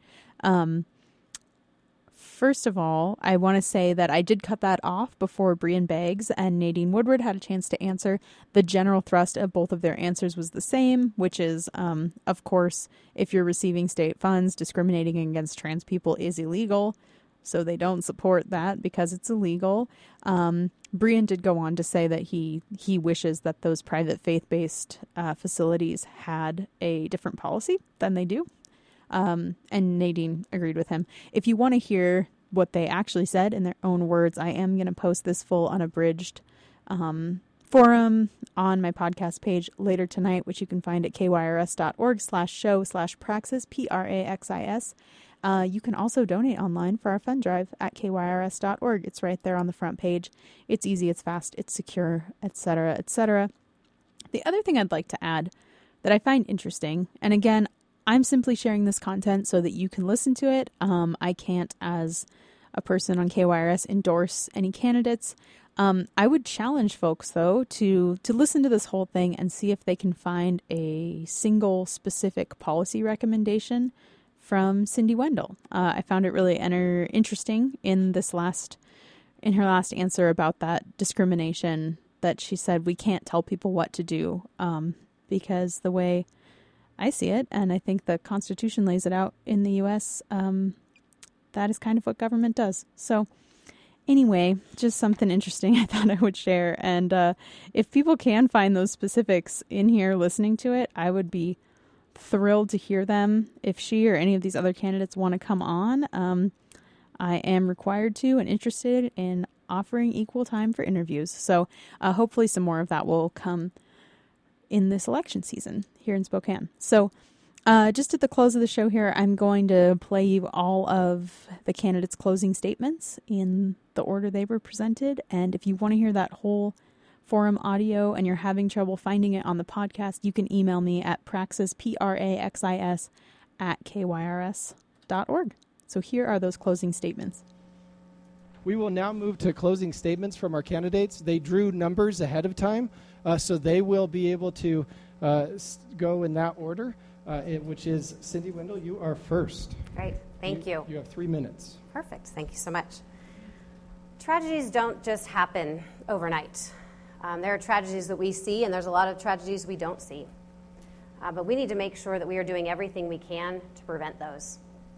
First of all, I want to say that I did cut that off before Brian Beggs and Nadine Woodward had a chance to answer. The general thrust of both of their answers was the same, which is, of course, if you're receiving state funds, discriminating against trans people is illegal. so they don't support that because it's illegal. Brian did go on to say that he wishes that those private faith-based facilities had a different policy than they do. And Nadine agreed with him. If you want to hear what they actually said in their own words, I am going to post this full unabridged forum on my podcast page later tonight, which you can find at kyrs.org/show/praxis, Praxis. You can also donate online for our fund drive at kyrs.org. It's right there on the front page. It's easy, it's fast, it's secure, etc., etc. The other thing I'd like to add that I find interesting, and again, I'm simply sharing this content so that you can listen to it. I can't, as a person on KYRS, endorse any candidates. I would challenge folks, though, to listen to this whole thing and see if they can find a single specific policy recommendation from Cindy Wendell. I found it really interesting in her last answer about that discrimination, that she said we can't tell people what to do because the way I see it, and I think the Constitution lays it out in the U.S., that is kind of what government does. So anyway, just something interesting I thought I would share. And if people can find those specifics in here listening to it, I would be thrilled to hear them. If she or any of these other candidates want to come on, I am required to and interested in offering equal time for interviews. So hopefully some more of that will come in this election season here in Spokane. So just at the close of the show here, I'm going to play you all of the candidates' closing statements in the order they were presented. And if you want to hear that whole forum audio and you're having trouble finding it on the podcast, you can email me at praxis, Praxis, @kyrs.org. So here are those closing statements. We will now move to closing statements from our candidates. They drew numbers ahead of time, so they will be able to go in that order, which is Cindy Wendell, you are first. Great. Thank you. You have 3 minutes. Perfect. Thank you so much. Tragedies don't just happen overnight. There are tragedies that we see, and there's a lot of tragedies we don't see. But we need to make sure that we are doing everything we can to prevent those.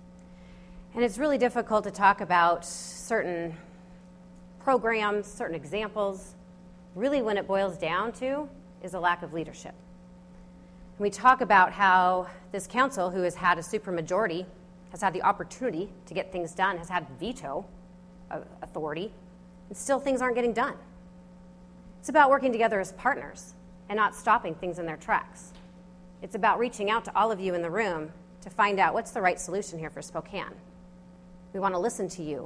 And it's really difficult to talk about certain programs, certain examples. Really, when it boils down to is a lack of leadership. And we talk about how this council, who has had a supermajority, has had the opportunity to get things done, has had veto authority, and still things aren't getting done. It's about working together as partners and not stopping things in their tracks. It's about reaching out to all of you in the room to find out what's the right solution here for Spokane. We want to listen to you.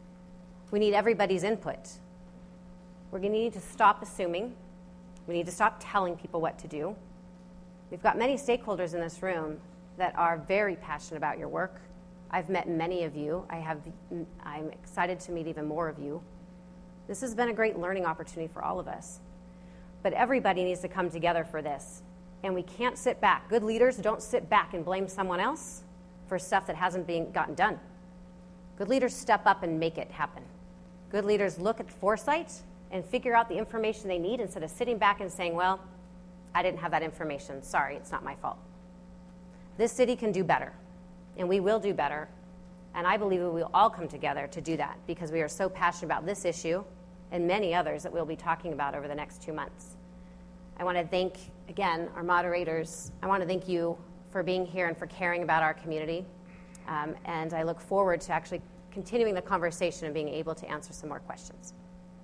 We need everybody's input. We're going to need to stop assuming. We need to stop telling people what to do. We've got many stakeholders in this room that are very passionate about your work. I've met many of you. I'm excited to meet even more of you. This has been a great learning opportunity for all of us. But everybody needs to come together for this. And we can't sit back. Good leaders don't sit back and blame someone else for stuff that hasn't gotten done. Good leaders step up and make it happen. Good leaders look at foresight and figure out the information they need instead of sitting back and saying, well, I didn't have that information. Sorry, it's not my fault. This city can do better, and we will do better. And I believe we will all come together to do that because we are so passionate about this issue and many others that we'll be talking about over the next 2 months. I want to thank, again, our moderators. I want to thank you for being here and for caring about our community. And I look forward to actually continuing the conversation and being able to answer some more questions.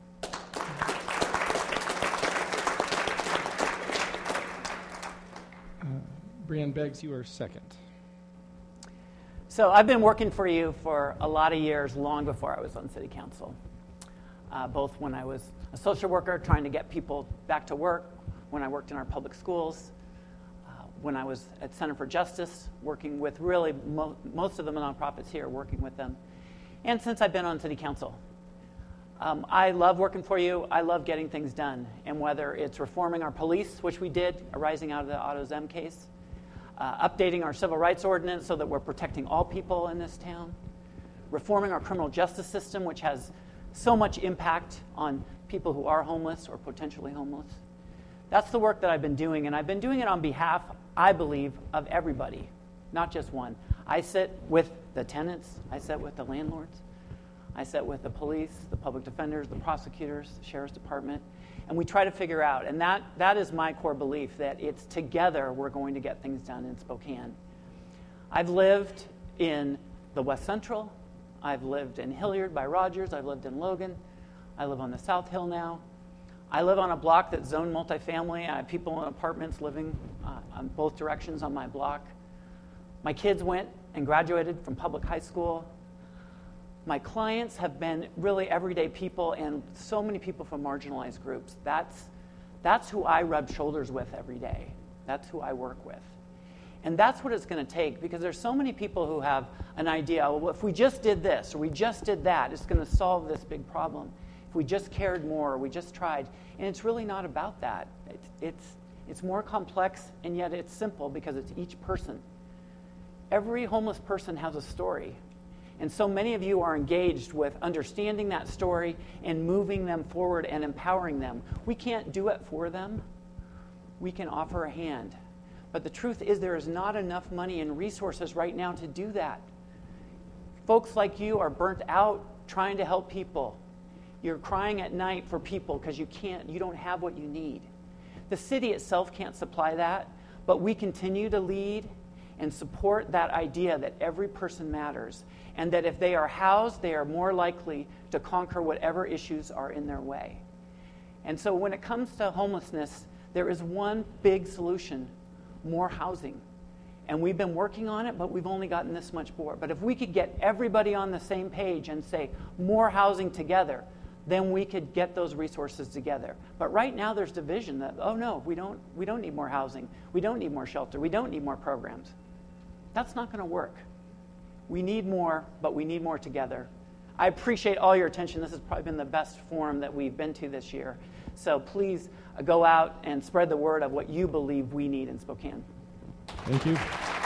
Brianne Beggs, you are second. So I've been working for you for a lot of years, long before I was on city council. Both when I was a social worker trying to get people back to work, when I worked in our public schools, when I was at Center for Justice, working with really most of the nonprofits here, working with them, and since I've been on city council. I love working for you. I love getting things done. And whether it's reforming our police, which we did, arising out of the AutoZem case, updating our civil rights ordinance so that we're protecting all people in this town, reforming our criminal justice system, which has so much impact on people who are homeless or potentially homeless. That's the work that I've been doing, and I've been doing it on behalf, I believe, of everybody, not just one. I sit with the tenants. I sit with the landlords. I sit with the police, the public defenders, the prosecutors, the sheriff's department, and we try to figure out, and that is my core belief, that it's together we're going to get things done in Spokane. I've lived in the West Central. I've lived in Hilliard by Rogers. I've lived in Logan. I live on the South Hill now. I live on a block that's zoned multifamily. I have people in apartments living on both directions on my block. My kids went and graduated from public high school. My clients have been really everyday people and so many people from marginalized groups. That's who I rub shoulders with every day. That's who I work with. And that's what it's going to take, because there's so many people who have an idea, well, if we just did this or we just did that, it's going to solve this big problem. If we just cared more or we just tried. And it's really not about that. It's more complex, and yet it's simple because it's each person. Every homeless person has a story. And so many of you are engaged with understanding that story and moving them forward and empowering them. We can't do it for them. We can offer a hand. But the truth is there is not enough money and resources right now to do that. Folks like you are burnt out trying to help people. You're crying at night for people because you don't have what you need. The city itself can't supply that, but we continue to lead and support that idea that every person matters, and that if they are housed, they are more likely to conquer whatever issues are in their way. And so when it comes to homelessness, there is one big solution: more housing. And we've been working on it, but we've only gotten this much more. But if we could get everybody on the same page and say, more housing together, then we could get those resources together. But right now there's division that, oh no, we don't need more housing. We don't need more shelter. We don't need more programs. That's not going to work. We need more, but we need more together. I appreciate all your attention. This has probably been the best forum that we've been to this year. So please go out and spread the word of what you believe we need in Spokane. Thank you.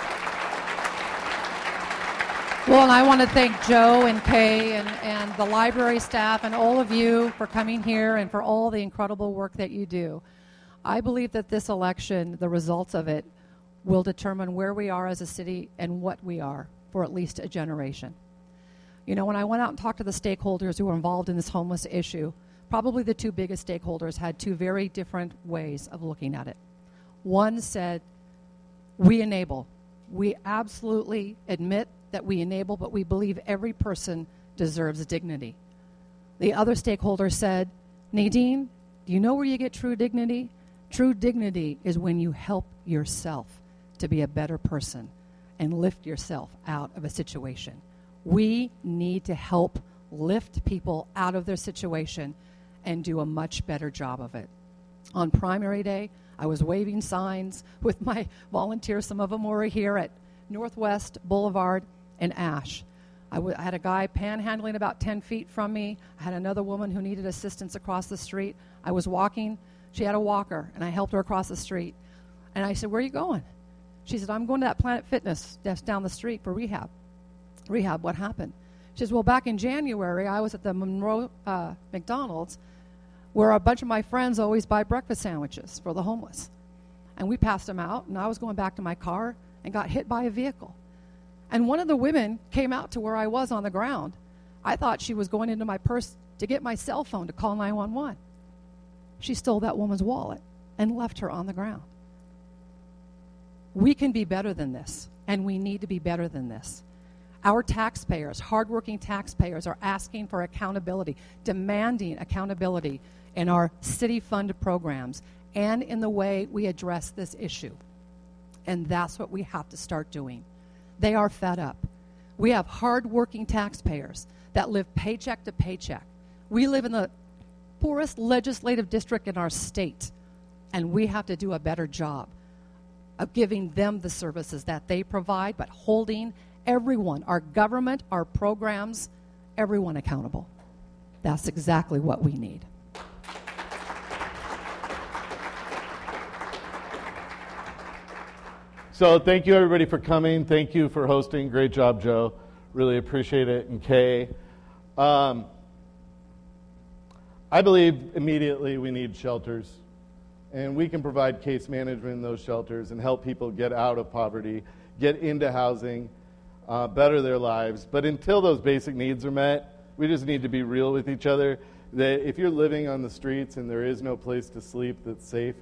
Well, and I want to thank Joe and Kay and the library staff and all of you for coming here and for all the incredible work that you do. I believe that this election, the results of it, will determine where we are as a city and what we are for at least a generation. You know, when I went out and talked to the stakeholders who were involved in this homeless issue, probably the two biggest stakeholders had two very different ways of looking at it. One said, we enable. We absolutely admit that we enable, but we believe every person deserves dignity. The other stakeholder said, Nadine, do you know where you get true dignity? True dignity is when you help yourself to be a better person and lift yourself out of a situation. We need to help lift people out of their situation and do a much better job of it. On primary day, I was waving signs with my volunteers. Some of them were here at Northwest Boulevard and Ash. I had a guy panhandling about 10 feet from me. I had another woman who needed assistance across the street. I was walking. She had a walker, and I helped her across the street. And I said, where are you going? She said, I'm going to that Planet Fitness that's down the street for rehab. Rehab, what happened? She says, well, back in January, I was at the Monroe McDonald's, where a bunch of my friends always buy breakfast sandwiches for the homeless. And we passed them out, and I was going back to my car and got hit by a vehicle. And one of the women came out to where I was on the ground. I thought she was going into my purse to get my cell phone to call 911. She stole that woman's wallet and left her on the ground. We can be better than this, and we need to be better than this. Our taxpayers, hardworking taxpayers, are asking for accountability, demanding accountability in our city-funded programs and in the way we address this issue. And that's what we have to start doing. They are fed up. We have hardworking taxpayers that live paycheck to paycheck. We live in the poorest legislative district in our state, and we have to do a better job of giving them the services that they provide, but holding everyone, our government, our programs, everyone accountable. That's exactly what we need. So thank you, everybody, for coming. Thank you for hosting. Great job, Joe. Really appreciate it. And Kay. I believe immediately we need shelters. And we can provide case management in those shelters and help people get out of poverty, get into housing, better their lives. But until those basic needs are met, We just need to be real with each other. That if you're living on the streets and there is no place to sleep that's safe,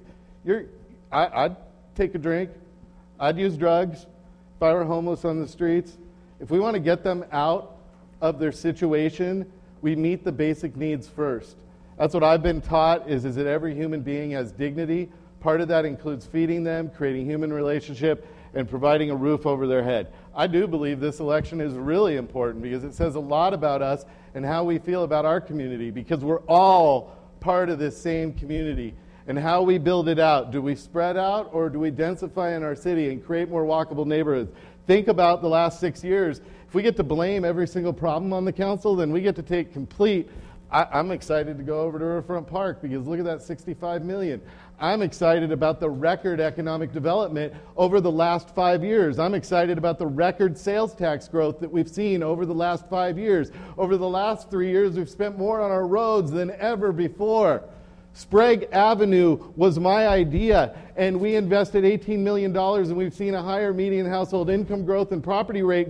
I'd take a drink. I'd use drugs if I were homeless on the streets. If we want to get them out of their situation, we meet the basic needs first. That's what I've been taught, is that every human being has dignity. Part of that includes feeding them, creating human relationship, and providing a roof over their head. I do believe this election is really important because it says a lot about us and how we feel about our community, because we're all part of this same community. And how we build it out. Do we spread out, or do we densify in our city and create more walkable neighborhoods? Think about the last 6 years. If we get to blame every single problem on the council, then we get to take complete. I'm excited to go over to Riverfront Park because look at that $65 million. I'm excited about the record economic development over the last 5 years. I'm excited about the record sales tax growth that we've seen over the last 5 years. Over the last 3 years, we've spent more on our roads than ever before. Sprague Avenue was my idea, and we invested $18 million, and we've seen a higher median household income growth and property rate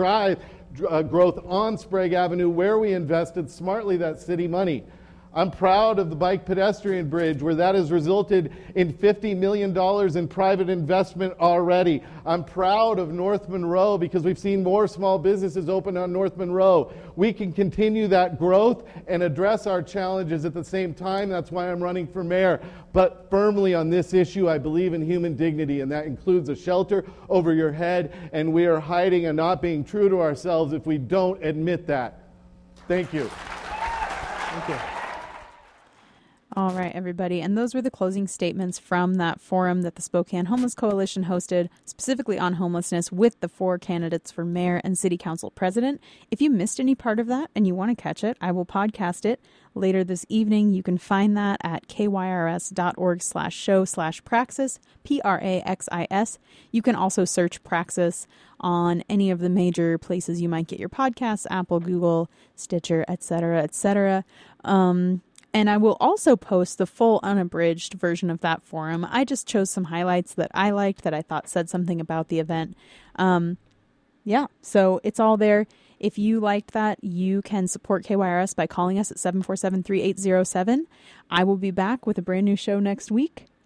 growth on Sprague Avenue, where we invested smartly that city money. I'm proud of the bike pedestrian bridge, where that has resulted in $50 million in private investment already. I'm proud of North Monroe because we've seen more small businesses open on North Monroe. We can continue that growth and address our challenges at the same time. That's why I'm running for mayor. But firmly on this issue, I believe in human dignity, and that includes a shelter over your head, and we are hiding and not being true to ourselves if we don't admit that. Thank you. Thank you. All right, everybody. And those were the closing statements from that forum that the Spokane Homeless Coalition hosted, specifically on homelessness, with the 4 candidates for mayor and city council president. If you missed any part of that and you want to catch it, I will podcast it later this evening. You can find that at kyrs.org/show/praxis, Praxis. You can also search Praxis on any of the major places you might get your podcasts, Apple, Google, Stitcher, etc., etc. And I will also post the full unabridged version of that forum. I just chose some highlights that I liked that I thought said something about the event. So it's all there. If you liked that, you can support KYRS by calling us at 747-3807. I will be back with a brand new show next week.